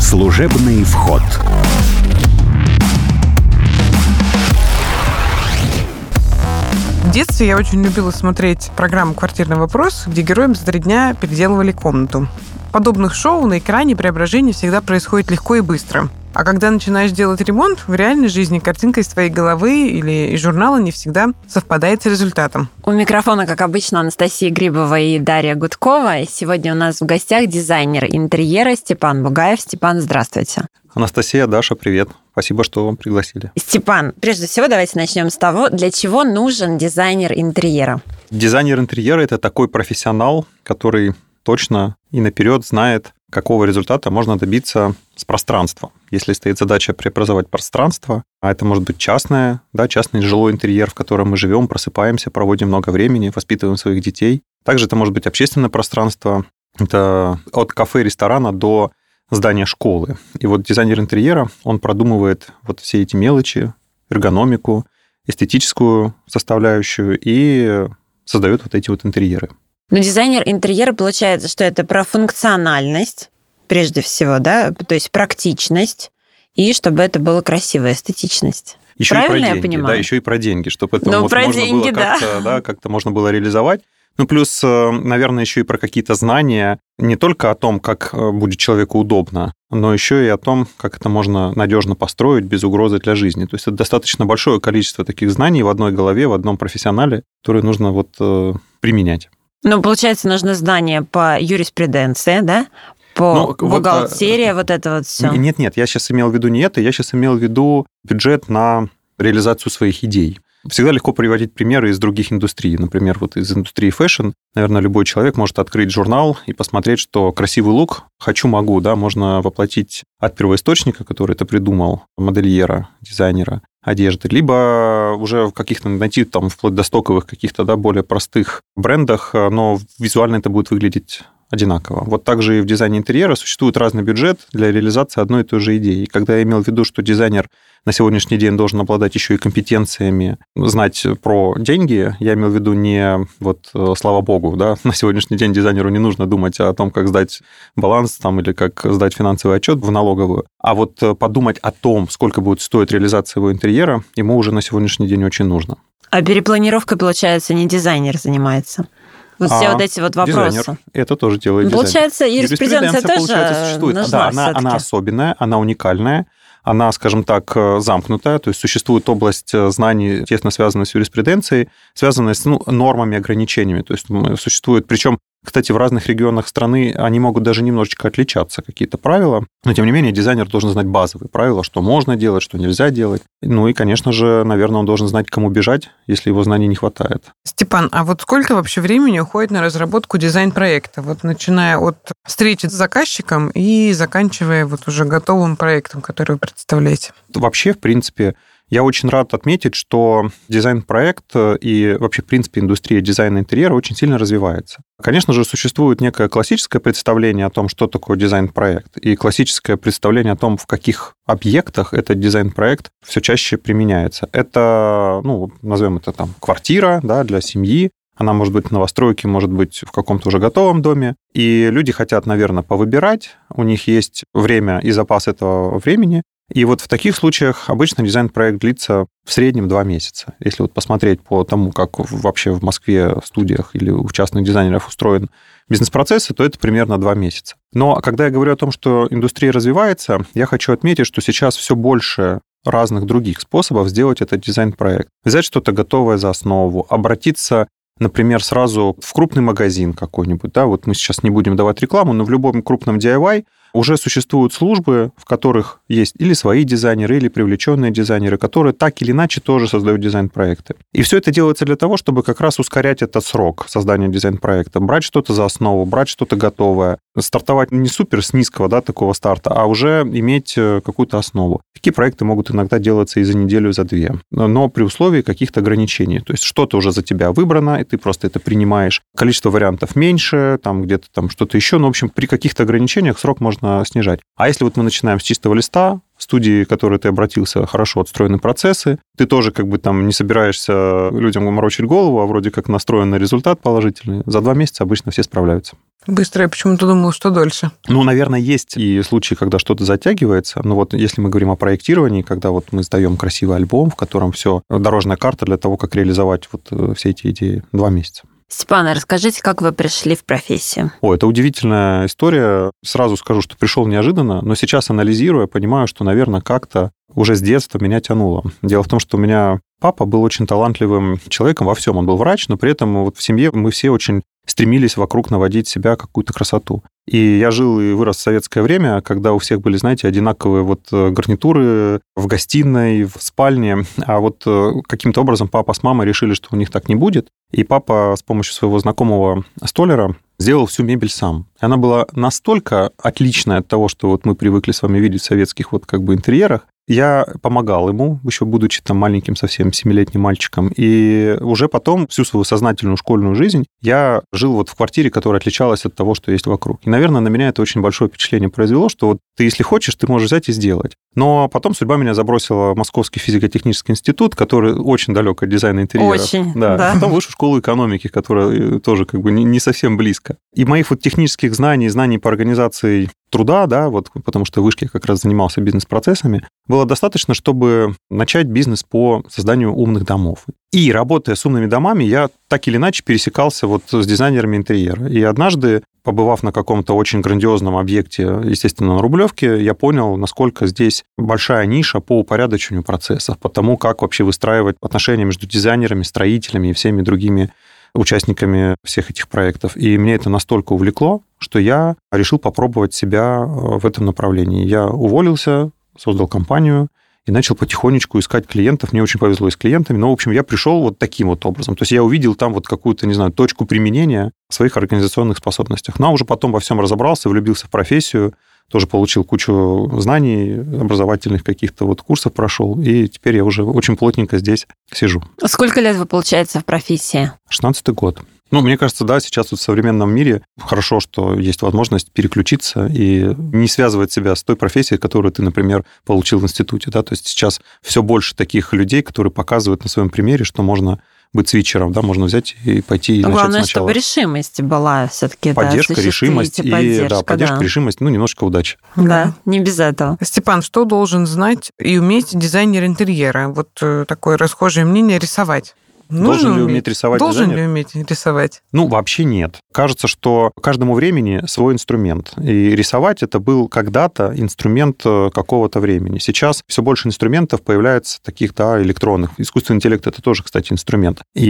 Служебный вход. В детстве я очень любила смотреть программу «Квартирный вопрос», где героям за 3 дня переделывали комнату. Подобных шоу на экране преображение всегда происходит легко и быстро. А когда начинаешь делать ремонт, в реальной жизни картинка из твоей головы или из журнала не всегда совпадает с результатом. У микрофона, как обычно, Анастасия Грибова и Дарья Гудкова. И сегодня у нас в гостях дизайнер интерьера Степан Бугаев. Степан, здравствуйте. Анастасия, Даша, привет. Спасибо, что вам пригласили. Степан, прежде всего, давайте начнем с того, для чего нужен дизайнер интерьера. Дизайнер интерьера – это такой профессионал, который точно и наперед знает, какого результата можно добиться с пространства. Если стоит задача преобразовать пространство, а это может быть частный жилой интерьер, в котором мы живем, просыпаемся, проводим много времени, воспитываем своих детей. Также это может быть общественное пространство. Это от кафе, ресторана до здания школы. И вот дизайнер интерьера, он продумывает вот все эти мелочи, эргономику, эстетическую составляющую и создает вот эти вот интерьеры. Но дизайнер интерьера, получается, что это про функциональность, прежде всего, да, то есть практичность, и чтобы это было красиво, эстетичность. Еще правильно и про деньги, я понимаю? Да, еще и про деньги, чтобы это Ну, вот про можно деньги, было как-то можно было реализовать. Ну, плюс, наверное, еще и про какие-то знания не только о том, как будет человеку удобно, но еще и о том, как это можно надежно построить без угрозы для жизни. То есть это достаточно большое количество таких знаний в одной голове, в одном профессионале, которые нужно вот применять. Ну, получается, нужно знание по юриспруденции, да? По бухгалтерии, вот это вот все. Нет, я сейчас имел в виду не это, я сейчас имел в виду бюджет на реализацию своих идей. Всегда легко приводить примеры из других индустрий. Например, вот из индустрии фэшн, наверное, любой человек может открыть журнал и посмотреть, что красивый лук «хочу-могу», да, можно воплотить от первоисточника, который это придумал, модельера, дизайнера одежды, либо уже в каких-то найти там вплоть до стоковых каких-то, да, более простых брендах, но визуально это будет выглядеть одинаково. Вот также и в дизайне интерьера существует разный бюджет для реализации одной и той же идеи. И когда я имел в виду, что дизайнер на сегодняшний день должен обладать еще и компетенциями, знать про деньги, я имел в виду не вот, слава богу, да, на сегодняшний день дизайнеру не нужно думать о том, как сдать баланс там, или как сдать финансовый отчет в налоговую, а вот подумать о том, сколько будет стоить реализация его интерьера, ему уже на сегодняшний день очень нужно. А перепланировкой, получается, не дизайнер занимается? Вот все вот эти вот вопросы. Дизайнер. Это тоже делает получается, дизайнер. Юриспруденция тоже существует. Нужна Да, она особенная, она уникальная, она, скажем так, замкнутая, то есть существует область знаний, тесно связанная с юриспруденцией, связанная с нормами, ограничениями. То есть существует, причем, кстати, в разных регионах страны они могут даже немножечко отличаться, какие-то правила, но, тем не менее, дизайнер должен знать базовые правила, что можно делать, что нельзя делать. Ну и, конечно же, наверное, он должен знать, к кому бежать, если его знаний не хватает. Степан, а вот сколько вообще времени уходит на разработку дизайн-проекта? Вот начиная от встречи с заказчиком и заканчивая вот уже готовым проектом, который вы представляете? Вообще, в принципе, я очень рад отметить, что дизайн-проект и вообще, в принципе, индустрия дизайна интерьера очень сильно развивается. Конечно же, существует некое классическое представление о том, что такое дизайн-проект, и классическое представление о том, в каких объектах этот дизайн-проект все чаще применяется. Это, назовем это там квартира, да, для семьи. Она может быть в новостройке, может быть в каком-то уже готовом доме. И люди хотят, наверное, повыбирать. У них есть время и запас этого времени. И вот в таких случаях обычно дизайн-проект длится в среднем 2 месяца. Если вот посмотреть по тому, как вообще в Москве в студиях или у частных дизайнеров устроен бизнес-процессы, то это примерно 2 месяца. Но когда я говорю о том, что индустрия развивается, я хочу отметить, что сейчас все больше разных других способов сделать этот дизайн-проект. Взять что-то готовое за основу, обратиться, например, сразу в крупный магазин какой-нибудь. Да? Вот мы сейчас не будем давать рекламу, но в любом крупном DIY уже существуют службы, в которых есть или свои дизайнеры, или привлеченные дизайнеры, которые так или иначе тоже создают дизайн-проекты. И все это делается для того, чтобы как раз ускорять этот срок создания дизайн-проекта, брать что-то за основу, брать что-то готовое, стартовать не супер с низкого, да, такого старта, а уже иметь какую-то основу. Такие проекты могут иногда делаться и за неделю, и за 2, но при условии каких-то ограничений. То есть что-то уже за тебя выбрано, и ты просто это принимаешь. Количество вариантов меньше, там где-то там что-то еще, но, в общем, при каких-то ограничениях срок можно можно снижать. А если вот мы начинаем с чистого листа, в студии, к которой ты обратился, хорошо отстроены процессы, ты тоже как бы там не собираешься людям морочить голову, а вроде как настроен на результат положительный, за 2 месяца обычно все справляются. Быстро, я почему-то думала, что дольше. Ну, наверное, есть и случаи, когда что-то затягивается. Но вот если мы говорим о проектировании, когда вот мы сдаем красивый альбом, в котором все дорожная карта для того, как реализовать вот все эти идеи, 2 месяца. Степан, расскажите, как вы пришли в профессию? Это удивительная история. Сразу скажу, что пришел неожиданно, но сейчас, анализируя, понимаю, что, наверное, как-то уже с детства меня тянуло. Дело в том, что у меня папа был очень талантливым человеком во всем. Он был врач, но при этом вот в семье мы все очень стремились вокруг наводить себя какую-то красоту. И я жил и вырос в советское время, когда у всех были, знаете, одинаковые вот гарнитуры в гостиной, в спальне. А вот каким-то образом папа с мамой решили, что у них так не будет. И папа с помощью своего знакомого столяра сделал всю мебель сам. И она была настолько отличная от того, что вот мы привыкли с вами видеть в советских вот как бы интерьерах. Я помогал ему, еще будучи там маленьким совсем 7-летним мальчиком. И уже потом, всю свою сознательную школьную жизнь, я жил вот в квартире, которая отличалась от того, что есть вокруг. И, наверное, на меня это очень большое впечатление произвело, что вот ты, если хочешь, ты можешь взять и сделать. Но потом судьба меня забросила в Московский физико-технический институт, который очень далек от дизайна интерьера. Очень, да. Потом высшую школу экономики, которая тоже как бы не совсем близко. И моих вот технических знаний по организации труда, да, вот потому что в вышке я как раз занимался бизнес-процессами, было достаточно, чтобы начать бизнес по созданию умных домов. И работая с умными домами, я так или иначе пересекался вот с дизайнерами интерьера. И однажды, побывав на каком-то очень грандиозном объекте, естественно, на Рублевке, я понял, насколько здесь большая ниша по упорядочению процессов, по тому, как вообще выстраивать отношения между дизайнерами, строителями и всеми другими участниками всех этих проектов. И мне это настолько увлекло, что я решил попробовать себя в этом направлении. Я уволился, создал компанию и начал потихонечку искать клиентов. Мне очень повезло и с клиентами, но, в общем, я пришел вот таким вот образом. То есть я увидел там вот какую-то, не знаю, точку применения в своих организационных способностях. Но уже потом во всем разобрался, влюбился в профессию, тоже получил кучу знаний, образовательных каких-то вот курсов прошел, и теперь я уже очень плотненько здесь сижу. Сколько лет вы, получается, в профессии? 16-й год. Мне кажется, да, сейчас вот в современном мире хорошо, что есть возможность переключиться и не связывать себя с той профессией, которую ты, например, получил в институте. Да? То есть сейчас все больше таких людей, которые показывают на своем примере, что можно быть свитчером, да, можно взять и пойти и начать главное, сначала. Чтобы решимость была все-таки. Поддержка, решимость и поддержка, решимость, немножко удачи. Да, не без этого. Степан, что должен знать и уметь дизайнер интерьера? Вот такое расхожее мнение — рисовать. Должен ли уметь рисовать дизайнер? Должен ли уметь рисовать? Вообще нет. Кажется, что каждому времени свой инструмент. И рисовать это был когда-то инструмент какого-то времени. Сейчас все больше инструментов появляется таких, да, электронных. Искусственный интеллект — это тоже, кстати, инструмент. И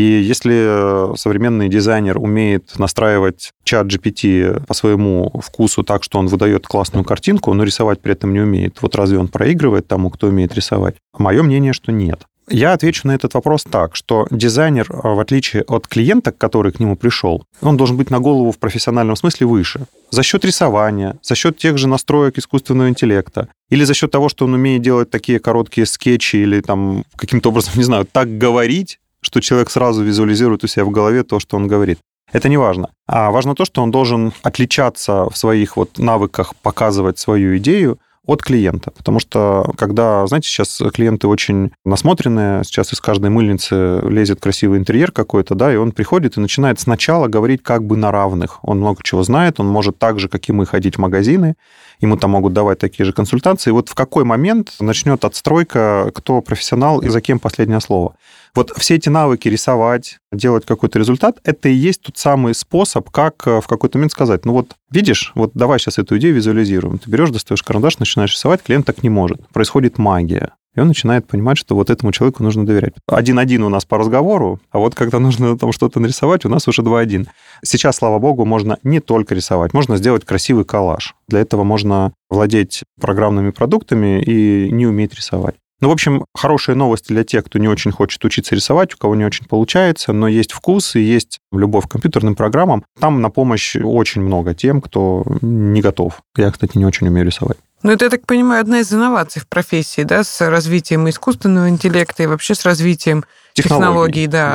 если современный дизайнер умеет настраивать чат GPT по своему вкусу так, что он выдает классную картинку, но рисовать при этом не умеет, вот разве он проигрывает тому, кто умеет рисовать? Мое мнение, что нет. Я отвечу на этот вопрос так, что дизайнер, в отличие от клиента, который к нему пришел, он должен быть на голову в профессиональном смысле выше. За счет рисования, за счет тех же настроек искусственного интеллекта, или за счет того, что он умеет делать такие короткие скетчи, или там каким-то образом, не знаю, так говорить, что человек сразу визуализирует у себя в голове то, что он говорит. Это не важно. А важно то, что он должен отличаться в своих вот навыках показывать свою идею от клиента. Потому что, когда, знаете, сейчас клиенты очень насмотренные, сейчас из каждой мыльницы лезет красивый интерьер какой-то, да, и он приходит и начинает сначала говорить как бы на равных. Он много чего знает, он может так же, как и мы, ходить в магазины, ему там могут давать такие же консультации. И вот в какой момент начнет отстройка, кто профессионал и за кем последнее слово. Вот все эти навыки рисовать, делать какой-то результат, это и есть тот самый способ, как в какой-то момент сказать, видишь, вот давай сейчас эту идею визуализируем. Ты берешь, достаешь карандаш, начинаешь рисовать, клиент так не может. Происходит магия. И он начинает понимать, что вот этому человеку нужно доверять. 1-1 у нас по разговору, а вот когда нужно там что-то нарисовать, у нас уже 2-1. Сейчас, слава богу, можно не только рисовать, можно сделать красивый коллаж. Для этого можно владеть программными продуктами и не уметь рисовать. В общем, хорошая новость для тех, кто не очень хочет учиться рисовать, у кого не очень получается, но есть вкус и есть любовь к компьютерным программам. Там на помощь очень много тем, кто не готов. Я, кстати, не очень умею рисовать. Это, я так понимаю, одна из инноваций в профессии, да, с развитием искусственного интеллекта и вообще с развитием технологий, да.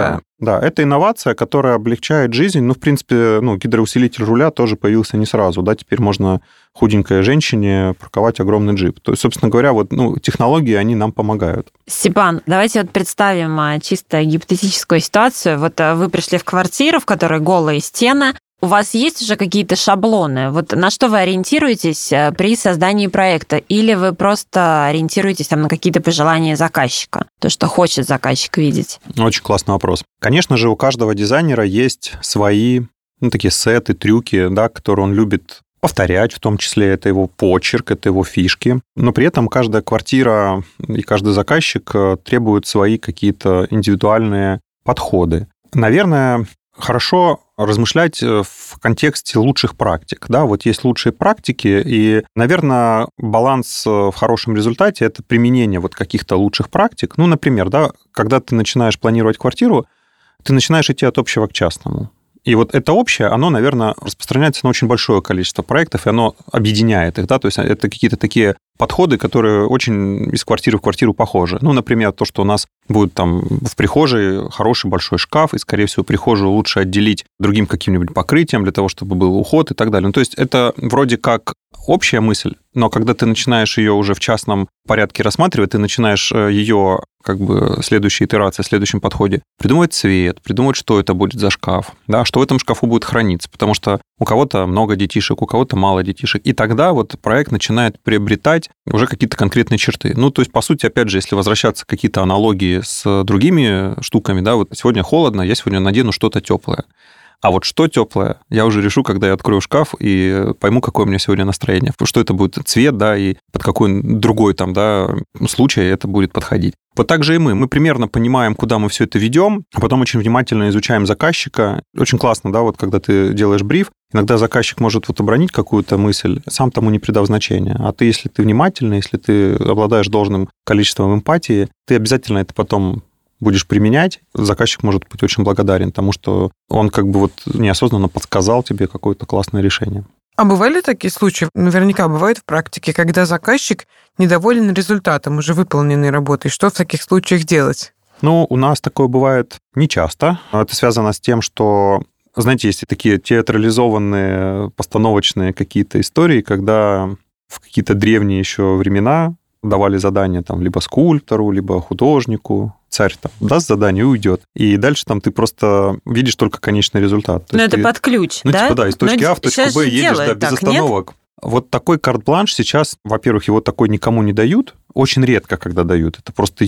Да, это инновация, которая облегчает жизнь. Ну, в принципе, гидроусилитель руля тоже появился не сразу. Да, теперь можно худенькой женщине парковать огромный джип. То есть, собственно говоря, технологии, они нам помогают. Степан, давайте представим чисто гипотетическую ситуацию. Вот вы пришли в квартиру, в которой голые стены. У вас есть уже какие-то шаблоны? Вот на что вы ориентируетесь при создании проекта? Или вы просто ориентируетесь на какие-то пожелания заказчика? То, что хочет заказчик видеть? Очень классный вопрос. Конечно же, у каждого дизайнера есть свои такие сеты, трюки, да, которые он любит повторять, в том числе это его почерк, это его фишки. Но при этом каждая квартира и каждый заказчик требует свои какие-то индивидуальные подходы. Наверное, хорошо размышлять в контексте лучших практик. Да, вот есть лучшие практики, и, наверное, баланс в хорошем результате – это применение каких-то лучших практик. Ну, например, да, когда ты начинаешь планировать квартиру, ты начинаешь идти от общего к частному. И вот это общее, оно, наверное, распространяется на очень большое количество проектов, и оно объединяет их, да, то есть это какие-то такие подходы, которые очень из квартиры в квартиру похожи. Ну, например, то, что у нас будет там в прихожей хороший большой шкаф, и, скорее всего, прихожую лучше отделить другим каким-нибудь покрытием для того, чтобы был уход и так далее. Ну, то есть это вроде как общая мысль, но когда ты начинаешь ее уже в частном порядке рассматривать, ты начинаешь ее следующей итерации, в следующем подходе придумывать цвет, придумывать, что это будет за шкаф, да, что в этом шкафу будет храниться, потому что у кого-то много детишек, у кого-то мало детишек, и тогда проект начинает приобретать уже какие-то конкретные черты. Ну, то есть, по сути, опять же, если возвращаться к какие-то аналогии с другими штуками, да, сегодня холодно, я сегодня надену что-то теплое. А вот что теплое, я уже решу, когда я открою шкаф и пойму, какое у меня сегодня настроение. Что это будет цвет, да, и под какой другой случай это будет подходить. Вот так же и мы. Мы примерно понимаем, куда мы все это ведем, а потом очень внимательно изучаем заказчика. Очень классно, да, когда ты делаешь бриф, иногда заказчик может обронить какую-то мысль, сам тому не придав значения. А ты, если ты внимательный, если ты обладаешь должным количеством эмпатии, ты обязательно это потом будешь применять, заказчик может быть очень благодарен тому, что он неосознанно подсказал тебе какое-то классное решение. А бывали такие случаи, наверняка бывают в практике, когда заказчик недоволен результатом уже выполненной работы? Что в таких случаях делать? Ну, у нас такое бывает нечасто. Это связано с тем, что, знаете, есть такие театрализованные, постановочные какие-то истории, когда в какие-то древние еще времена давали задание либо скульптору, либо художнику. Царь даст задание и уйдет. И дальше ты просто видишь только конечный результат. Но это под ключ, да? Из точки А в точку Б едешь, без остановок. Нет? Вот такой карт-бланш сейчас, во-первых, его такой никому не дают, очень редко, когда дают. Это просто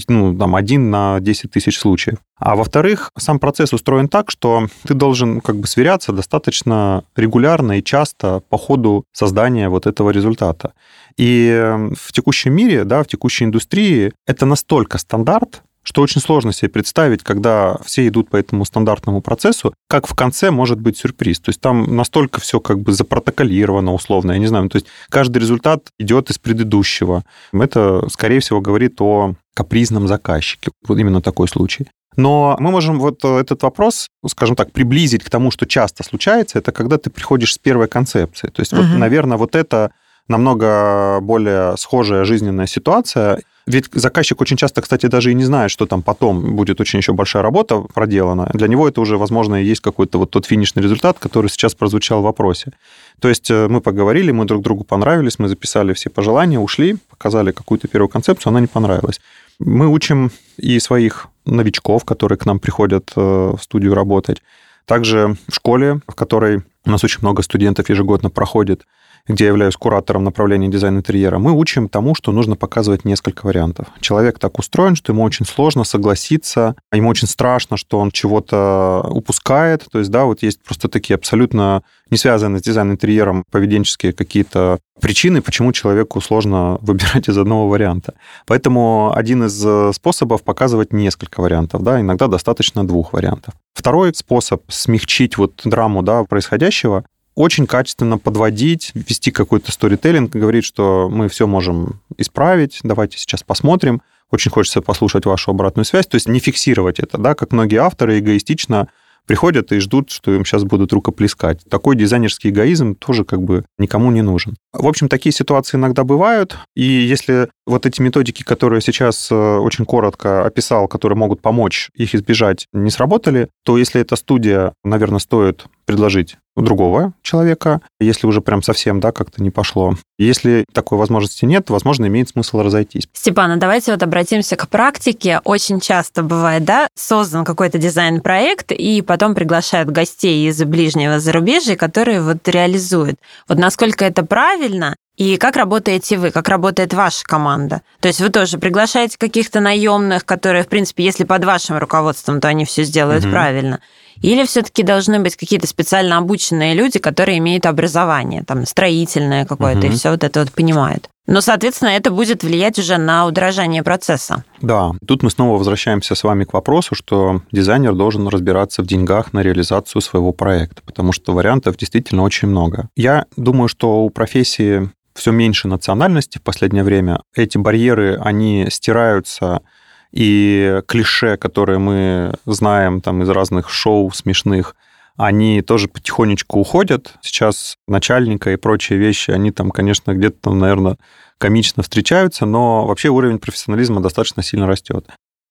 1 на 10 тысяч случаев. А во-вторых, сам процесс устроен так, что ты должен сверяться достаточно регулярно и часто по ходу создания этого результата. И в текущем мире, да, в текущей индустрии это настолько стандарт, что очень сложно себе представить, когда все идут по этому стандартному процессу, как в конце может быть сюрприз. То есть там настолько все запротоколировано условно, я не знаю. То есть каждый результат идет из предыдущего. Это, скорее всего, говорит о капризном заказчике. Вот именно такой случай. Но мы можем этот вопрос, скажем так, приблизить к тому, что часто случается, это когда ты приходишь с первой концепцией. То есть, наверное, это намного более схожая жизненная ситуация. Ведь заказчик очень часто, кстати, даже и не знает, что там потом будет очень еще большая работа проделана. Для него это уже, возможно, и есть какой-то тот финишный результат, который сейчас прозвучал в вопросе. То есть мы поговорили, мы друг другу понравились, мы записали все пожелания, ушли, показали какую-то первую концепцию, она не понравилась. Мы учим и своих новичков, которые к нам приходят в студию работать. Также в школе, в которой у нас очень много студентов ежегодно проходит, где я являюсь куратором направления дизайн интерьера, мы учим тому, что нужно показывать несколько вариантов. Человек так устроен, что ему очень сложно согласиться, ему очень страшно, что он чего-то упускает. То есть, да, есть просто такие абсолютно не связанные с дизайн-интерьером поведенческие какие-то причины, почему человеку сложно выбирать из одного варианта. Поэтому один из способов показывать несколько вариантов, да, иногда достаточно 2 вариантов. Второй способ смягчить драму, да, происходящего, очень качественно подводить, вести какой-то сторителлинг, говорить, что мы все можем исправить, давайте сейчас посмотрим. Очень хочется послушать вашу обратную связь. То есть не фиксировать это, да, как многие авторы эгоистично приходят и ждут, что им сейчас будут рукоплескать. Такой дизайнерский эгоизм тоже никому не нужен. В общем, такие ситуации иногда бывают, и если вот эти методики, которые сейчас очень коротко описал, которые могут помочь их избежать, не сработали, то если эта студия, наверное, стоит предложить другого человека, если уже прям совсем, да, как-то не пошло. Если такой возможности нет, возможно, имеет смысл разойтись. Степан, а давайте вот обратимся к практике. Очень часто бывает, да, создан какой-то дизайн-проект, и потом приглашают гостей из ближнего зарубежья, которые вот реализуют. Вот насколько это правильно, и как работаете вы, как работает ваша команда? То есть вы тоже приглашаете каких-то наемных, которые, в принципе, если под вашим руководством, то они все сделают правильно. Или все-таки должны быть какие-то специально обученные люди, которые имеют образование, там, строительное какое-то, и все вот это вот понимают. Но, соответственно, это будет влиять уже на удорожание процесса. Да, тут мы снова возвращаемся с вами к вопросу, что дизайнер должен разбираться в деньгах на реализацию своего проекта, потому что вариантов действительно очень много. Я думаю, что у профессии все меньше национальности в последнее время. Эти барьеры, они стираются, и клише, которые мы знаем там из разных шоу смешных, они тоже потихонечку уходят. Сейчас начальника и прочие вещи, они там, конечно, где-то там, наверное, комично встречаются, но вообще уровень профессионализма достаточно сильно растет.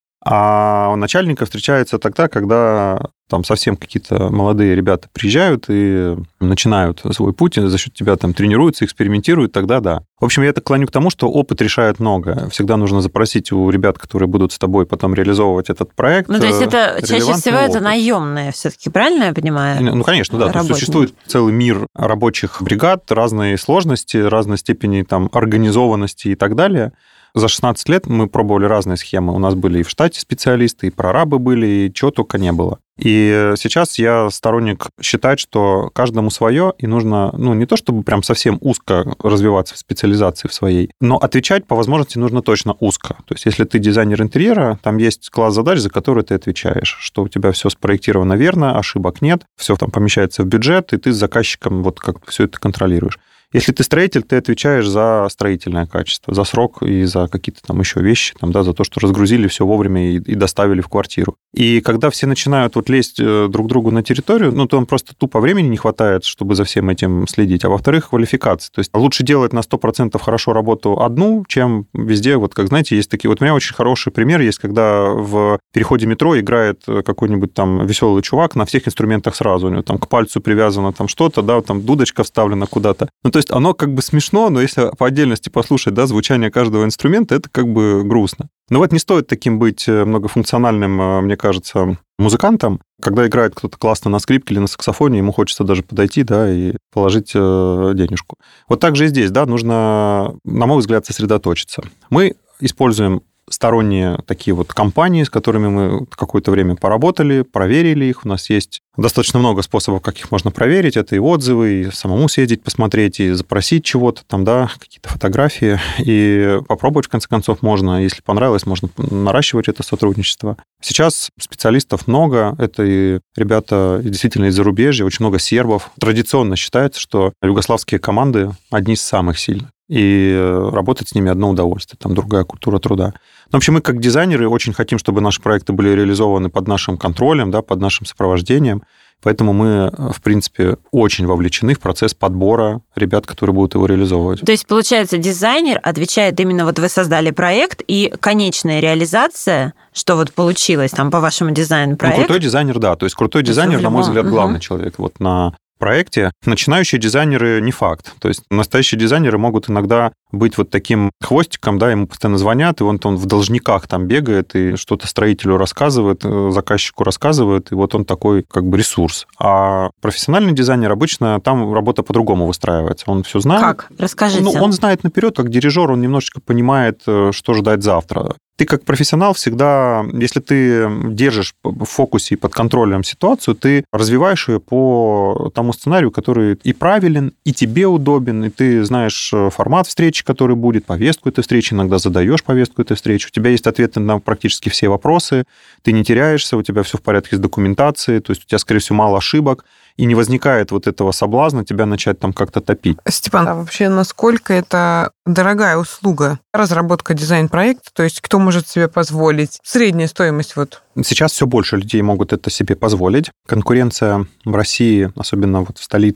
А у начальника встречается тогда, когда там совсем какие-то молодые ребята приезжают и начинают свой путь, и за счет тебя там тренируются, экспериментируют, тогда да. В общем, я это клоню к тому, что опыт решает много. Всегда нужно запросить у ребят, которые будут с тобой потом реализовывать этот проект. Ну, то есть это чаще всего это наемные все-таки, правильно я понимаю? Ну, конечно, да. Существует целый мир рабочих бригад, разные сложности, разной степени там организованности и так далее. За 16 лет мы пробовали разные схемы. У нас были и в штате специалисты, и прорабы были, и чего только не было. И сейчас я сторонник считать, что каждому свое, и нужно, не то чтобы прям совсем узко развиваться в специализации в своей, но отвечать по возможности нужно точно узко. То есть если ты дизайнер интерьера, там есть класс задач, за которые ты отвечаешь, что у тебя все спроектировано верно, ошибок нет, все там помещается в бюджет, и ты с заказчиком вот как все это контролируешь. Если ты строитель, ты отвечаешь за строительное качество, за срок и за какие-то там еще вещи, там, да, за то, что разгрузили все вовремя и доставили в квартиру. И когда все начинают вот лезть друг другу на территорию, то он просто тупо времени не хватает, чтобы за всем этим следить. А во-вторых, квалификация. То есть лучше делать на 100% хорошо работу одну, чем везде, вот как, знаете, есть такие... Вот у меня очень хороший пример есть, когда в переходе метро играет какой-нибудь там веселый чувак на всех инструментах сразу. У него там к пальцу привязано там что-то, да, там дудочка вставлена куда-то. То есть оно как бы смешно, но если по отдельности послушать, да, звучание каждого инструмента, это как бы грустно. Но вот не стоит таким быть многофункциональным, мне кажется, музыкантом. Когда играет кто-то классно на скрипке или на саксофоне, ему хочется даже подойти, да, и положить денежку. Вот так же и здесь, да, нужно, на мой взгляд, сосредоточиться. Мы используем сторонние такие вот компании, с которыми мы какое-то время поработали, проверили их. У нас есть достаточно много способов, как их можно проверить. Это и отзывы, и самому съездить, посмотреть, и запросить чего-то там, да, какие-то фотографии. И попробовать, в конце концов, можно. Если понравилось, можно наращивать это сотрудничество. Сейчас специалистов много. Это и ребята действительно из зарубежья, очень много сербов. Традиционно считается, что югославские команды одни из самых сильных. И работать с ними одно удовольствие, там другая культура труда. В общем, мы как дизайнеры очень хотим, чтобы наши проекты были реализованы под нашим контролем, да, под нашим сопровождением, поэтому мы, в принципе, очень вовлечены в процесс подбора ребят, которые будут его реализовывать. То есть, получается, дизайнер отвечает именно, вот вы создали проект, и конечная реализация, что вот получилось там по вашему дизайн-проекту? Крутой дизайнер, да, то есть крутой дизайнер, на мой взгляд, главный человек вот на проекте. Начинающие дизайнеры не факт. То есть настоящие дизайнеры могут иногда быть вот таким хвостиком, да, ему постоянно звонят, и он в должниках там бегает и что-то строителю рассказывает, заказчику рассказывает, и вот он такой как бы ресурс. А профессиональный дизайнер обычно там работа по-другому выстраивается. Он все знает. Как? Расскажите. Он знает наперед, как дирижер, он немножечко понимает, что ждать завтра. Ты как профессионал всегда, если ты держишь в фокусе и под контролем ситуацию, ты развиваешь ее по тому сценарию, который и правилен, и тебе удобен, и ты знаешь формат встречи, который будет, повестку этой встречи, иногда задаешь повестку этой встречи, у тебя есть ответы на практически все вопросы, ты не теряешься, у тебя все в порядке с документацией, то есть у тебя, скорее всего, мало ошибок, и не возникает вот этого соблазна тебя начать там как-то топить. Степан, а вообще насколько это дорогая услуга? Разработка дизайн-проекта, то есть кто может себе позволить? Средняя стоимость вот. Сейчас все больше людей могут это себе позволить. Конкуренция в России, особенно вот в столице,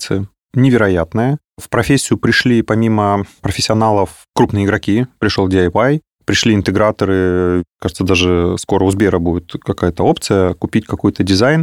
невероятная. В профессию пришли, помимо профессионалов, крупные игроки. Пришел DIY, пришли интеграторы. Кажется, даже скоро у Сбера будет какая-то опция купить какой-то дизайн.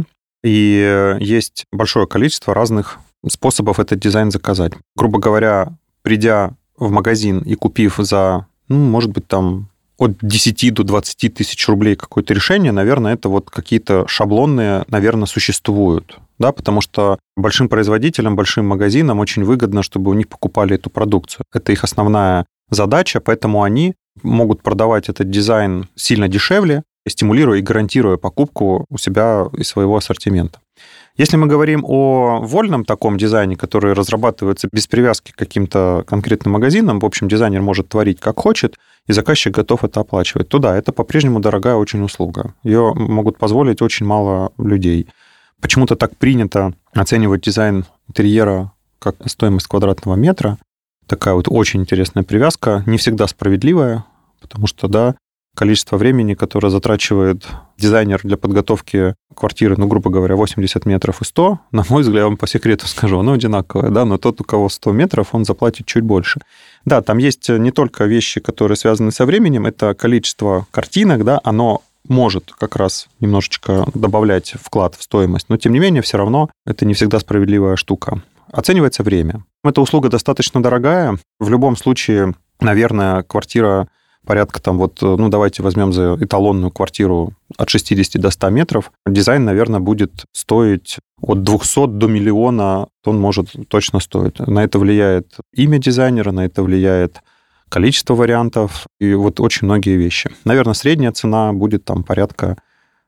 И есть большое количество разных способов этот дизайн заказать. Грубо говоря, придя в магазин и купив за, может быть, там от 10 до 20 тысяч рублей какое-то решение, наверное, это вот какие-то шаблонные, наверное, существуют. Да, потому что большим производителям, большим магазинам очень выгодно, чтобы у них покупали эту продукцию. Это их основная задача, поэтому они могут продавать этот дизайн сильно дешевле, стимулируя и гарантируя покупку у себя из своего ассортимента. Если мы говорим о вольном таком дизайне, который разрабатывается без привязки к каким-то конкретным магазинам, в общем, дизайнер может творить как хочет, и заказчик готов это оплачивать, то да, это по-прежнему дорогая очень услуга. Ее могут позволить очень мало людей. Почему-то так принято оценивать дизайн интерьера как стоимость квадратного метра. Такая вот очень интересная привязка, не всегда справедливая, потому что, да, количество времени, которое затрачивает дизайнер для подготовки квартиры, грубо говоря, 80 метров и 100, на мой взгляд, я вам по секрету скажу, оно одинаковое, да, но тот, у кого 100 метров, он заплатит чуть больше. Да, там есть не только вещи, которые связаны со временем, это количество картинок, да, оно может как раз немножечко добавлять вклад в стоимость, но, тем не менее, все равно это не всегда справедливая штука. Оценивается время. Эта услуга достаточно дорогая. В любом случае, наверное, квартира порядка там давайте возьмем за эталонную квартиру от 60 до 100 метров. Дизайн, наверное, будет стоить от 200 до миллиона, он может точно стоить. На это влияет имя дизайнера, на это влияет количество вариантов и очень многие вещи. Наверное, средняя цена будет там порядка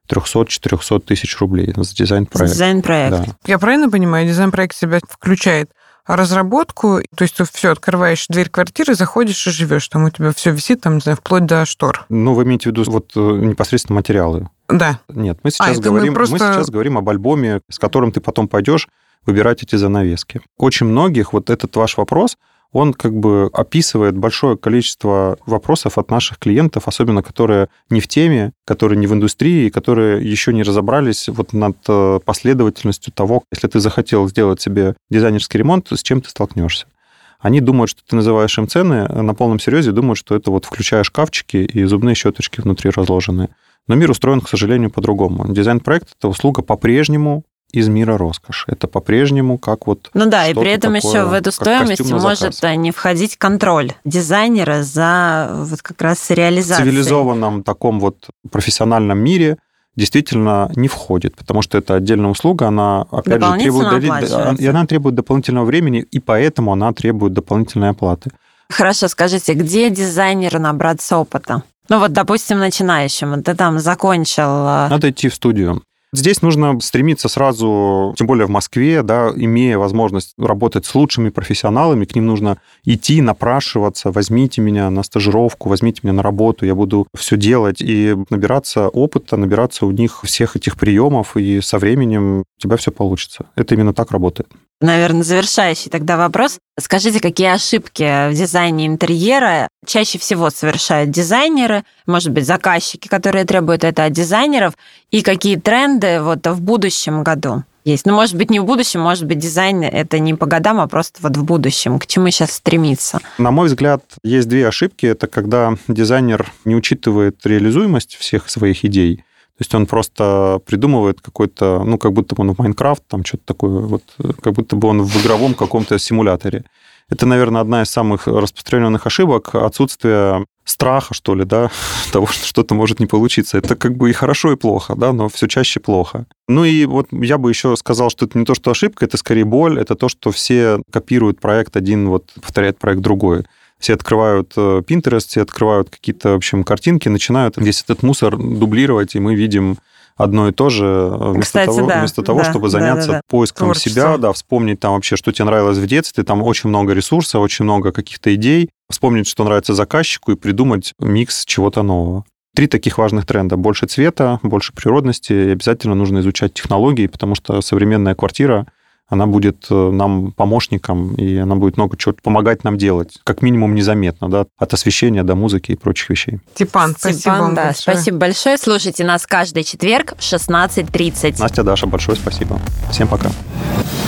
300-400 тысяч рублей за дизайн-проект. Дизайн-проект. Да. Я правильно понимаю, дизайн-проект себя включает разработку, то есть ты все открываешь дверь квартиры, заходишь и живешь, там у тебя все висит, там, не знаю, вплоть до штор. Вы имеете в виду непосредственно материалы? Да. Нет, мы сейчас говорим об альбоме, с которым ты потом пойдешь выбирать эти занавески. Очень многих этот ваш вопрос, он описывает большое количество вопросов от наших клиентов, особенно которые не в теме, которые не в индустрии, которые еще не разобрались над последовательностью того, если ты захотел сделать себе дизайнерский ремонт, с чем ты столкнешься. Они думают, что ты называешь им цены, на полном серьезе думают, что это включая шкафчики и зубные щеточки внутри разложенные. Но мир устроен, к сожалению, по-другому. Дизайн-проект – это услуга по-прежнему из мира роскоши. Это по-прежнему как и при этом еще в эту стоимость может не входить контроль дизайнера за как раз реализацией. В цивилизованном таком профессиональном мире действительно не входит, потому что это отдельная услуга, она, опять же, требует дополнительного времени, и поэтому она требует дополнительной оплаты. Хорошо, скажите, где дизайнеру набраться опыта? Допустим, начинающим. Ты там закончил... Надо идти в студию. Здесь нужно стремиться сразу, тем более в Москве, да, имея возможность работать с лучшими профессионалами, к ним нужно идти, напрашиваться, возьмите меня на стажировку, возьмите меня на работу, я буду все делать, и набираться опыта, набираться у них всех этих приемов, и со временем у тебя все получится. Это именно так работает. Наверное, завершающий тогда вопрос. Скажите, какие ошибки в дизайне интерьера чаще всего совершают дизайнеры, может быть, заказчики, которые требуют это от дизайнеров, и какие тренды в будущем году есть? Может быть, не в будущем, может быть, дизайн это не по годам, а просто в будущем. К чему сейчас стремиться? На мой взгляд, есть две ошибки. Это когда дизайнер не учитывает реализуемость всех своих идей. То есть он просто придумывает какой-то, как будто бы он в Майнкрафт, там что-то такое, как будто бы он в игровом каком-то симуляторе. Это, наверное, одна из самых распространенных ошибок, отсутствие страха, что ли, да, того, что что-то может не получиться. Это и хорошо, и плохо, да, но все чаще плохо. И я бы еще сказал, что это не то, что ошибка, это скорее боль, это то, что все копируют проект один, повторяет проект другой. Все открывают Pinterest, все открывают какие-то, в общем, картинки, начинают весь этот мусор дублировать, и мы видим одно и то же, вместо того, чтобы заняться поиском творчеством. себя, вспомнить там вообще, что тебе нравилось в детстве, там очень много ресурсов, очень много каких-то идей, вспомнить, что нравится заказчику, и придумать микс чего-то нового. 3 таких важных тренда. Больше цвета, больше природности, и обязательно нужно изучать технологии, потому что современная квартира, она будет нам помощником, и она будет много чего помогать нам делать, как минимум незаметно, да, от освещения до музыки и прочих вещей. Степан, спасибо вам большое. Спасибо большое. Слушайте нас каждый четверг в 16:30. Настя, Даша, большое спасибо. Всем пока.